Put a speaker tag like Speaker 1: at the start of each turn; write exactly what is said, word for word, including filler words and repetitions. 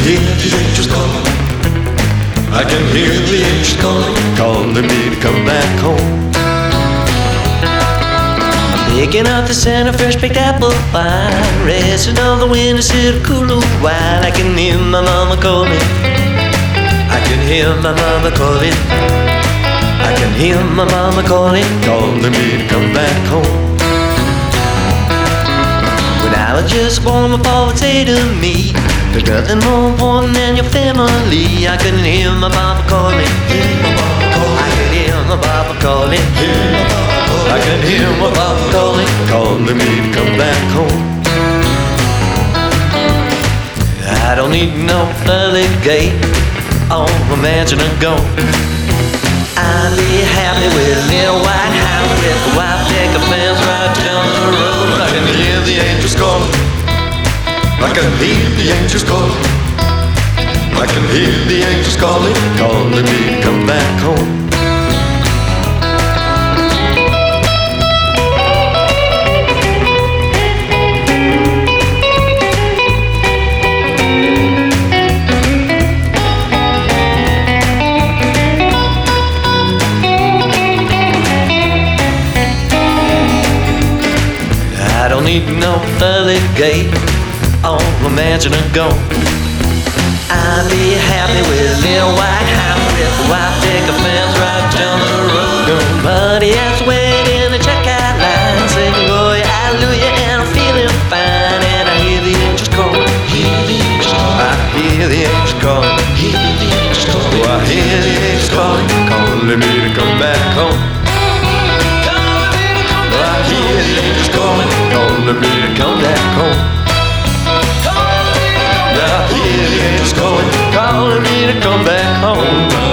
Speaker 1: hear the angels calling. I can hear the angels calling, calling me to come back home.
Speaker 2: Picking up the scent of fresh baked apple pie, resting on the windowsill, cool little while. I can hear my mama calling. I can hear my mama calling. I can hear my mama calling,
Speaker 1: calling me to come back home.
Speaker 2: When I was just born, my pa would say to me, there's nothing more important than your family. I can hear my mama calling.
Speaker 1: Hear my mama calling.
Speaker 2: I can hear my papa calling.
Speaker 1: Hear my mama calling.
Speaker 2: I can hear my papa calling,
Speaker 1: calling me to come back home.
Speaker 2: I don't need no early gate on a mansion of gold. I'll be happy with a little white house with a white picket fence right down the road.
Speaker 1: I can hear the angels calling. I can hear the angels calling. I can hear the angels calling, calling me to come back home.
Speaker 2: I don't need no early gate on a mansion of gold. I'll be happy with a little white house with a white picket fence right down the road. Nobody else waiting in the checkout line, singing glory, hallelujah, and I'm feeling fine. And I hear the angels calling.
Speaker 1: Hear the angels calling.
Speaker 2: I hear the angels calling.
Speaker 1: Hear the angels calling.
Speaker 2: Oh, I hear the angels calling,
Speaker 1: calling me to come back home.
Speaker 2: I hear the angels calling,
Speaker 1: calling me to come back home.
Speaker 2: I hear the angels calling, calling me to come back home.